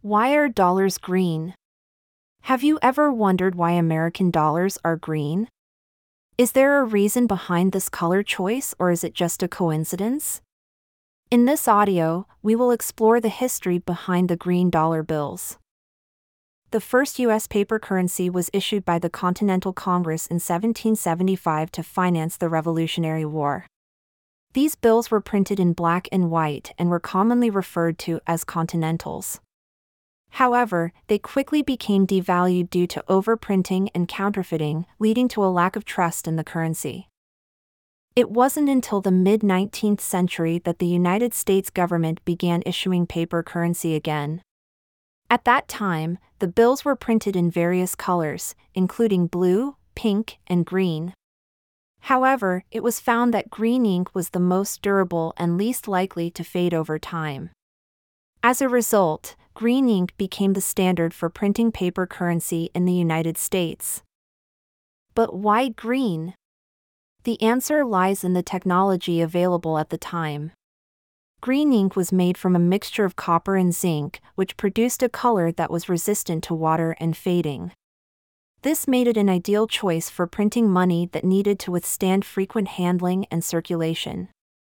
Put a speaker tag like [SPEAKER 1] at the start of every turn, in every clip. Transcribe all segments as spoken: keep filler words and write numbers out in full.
[SPEAKER 1] Why are dollars green? Have you ever wondered why American dollars are green? Is there a reason behind this color choice, or is it just a coincidence? In this audio, we will explore the history behind the green dollar bills. The first U S paper currency was issued by the Continental Congress in seventeen seventy-five to finance the Revolutionary War. These bills were printed in black and white and were commonly referred to as Continentals. However, they quickly became devalued due to overprinting and counterfeiting, leading to a lack of trust in the currency. It wasn't until the mid-nineteenth century that the United States government began issuing paper currency again. At that time, the bills were printed in various colors, including blue, pink, and green. However, it was found that green ink was the most durable and least likely to fade over time. As a result, green ink became the standard for printing paper currency in the United States. But why green? The answer lies in the technology available at the time. Green ink was made from a mixture of copper and zinc, which produced a color that was resistant to water and fading. This made it an ideal choice for printing money that needed to withstand frequent handling and circulation.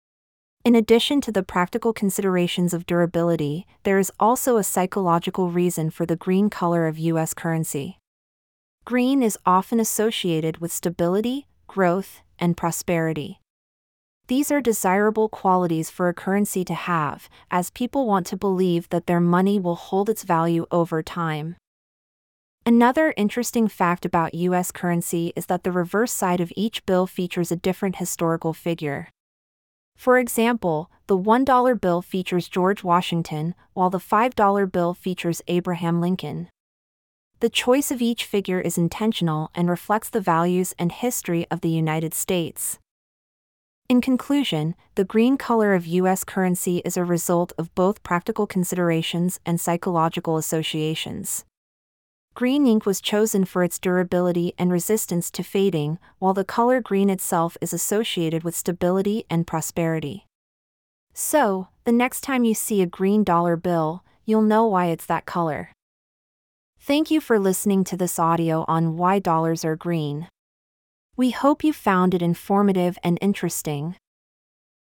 [SPEAKER 1] In addition to the practical considerations of durability, there is also a psychological reason for the green color of U S currency. Green is often associated with stability, growth, and prosperity. These are desirable qualities for a currency to have, as people want to believe that their money will hold its value over time. Another interesting fact about U S currency is that the reverse side of each bill features a different historical figure. For example, the one dollar bill features George Washington, while the five dollar bill features Abraham Lincoln. The choice of each figure is intentional and reflects the values and history of the United States. In conclusion, the green color of U S currency is a result of both practical considerations and psychological associations. Green ink was chosen for its durability and resistance to fading, while the color green itself is associated with stability and prosperity. So, the next time you see a green dollar bill, you'll know why it's that color. Thank you for listening to this audio on why dollars are green. We hope you found it informative and interesting.